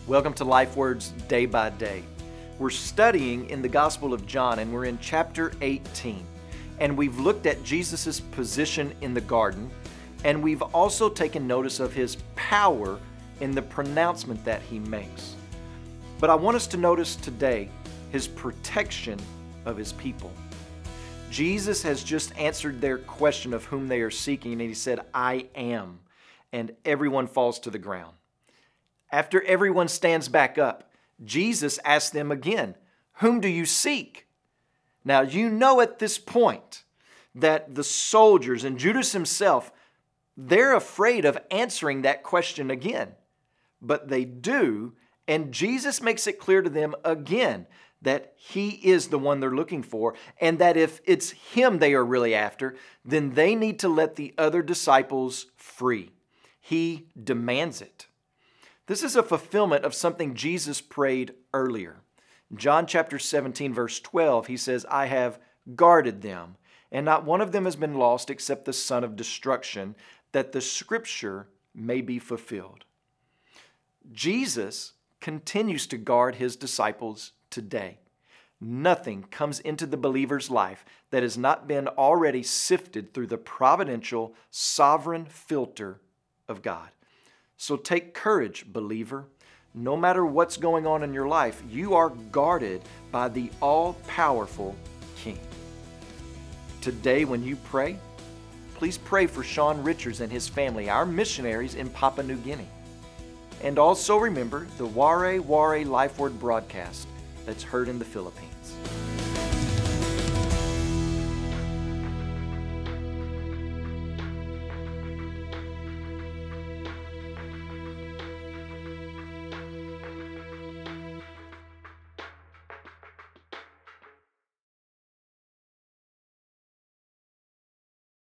Welcome to Life Words Day by Day. We're studying in the Gospel of John and we're in chapter 18. And we've looked at Jesus' position in the garden, and we've also taken notice of his power in the pronouncement that he makes. But I want us to notice today his protection of his people. Jesus has just answered their question of whom they are seeking, and he said, "I am," and everyone falls to the ground. After everyone stands back up, Jesus asks them again, "Whom do you seek?" Now, you know at this point that the soldiers and Judas himself, they're afraid of answering that question again. But they do, and Jesus makes it clear to them again that he is the one they're looking for, and that if it's him they are really after, then they need to let the other disciples free. He demands it. This is a fulfillment of something Jesus prayed earlier. In John chapter 17, verse 12, he says, "I have guarded them, and not one of them has been lost except the son of destruction, that the scripture may be fulfilled." Jesus continues to guard his disciples today. Nothing comes into the believer's life that has not been already sifted through the providential, sovereign filter of God. So take courage, believer. No matter what's going on in your life, you are guarded by the all-powerful King. Today, when you pray, please pray for Sean Richards and his family, our missionaries in Papua New Guinea. And also remember the Ware Ware Life Word broadcast that's heard in the Philippines.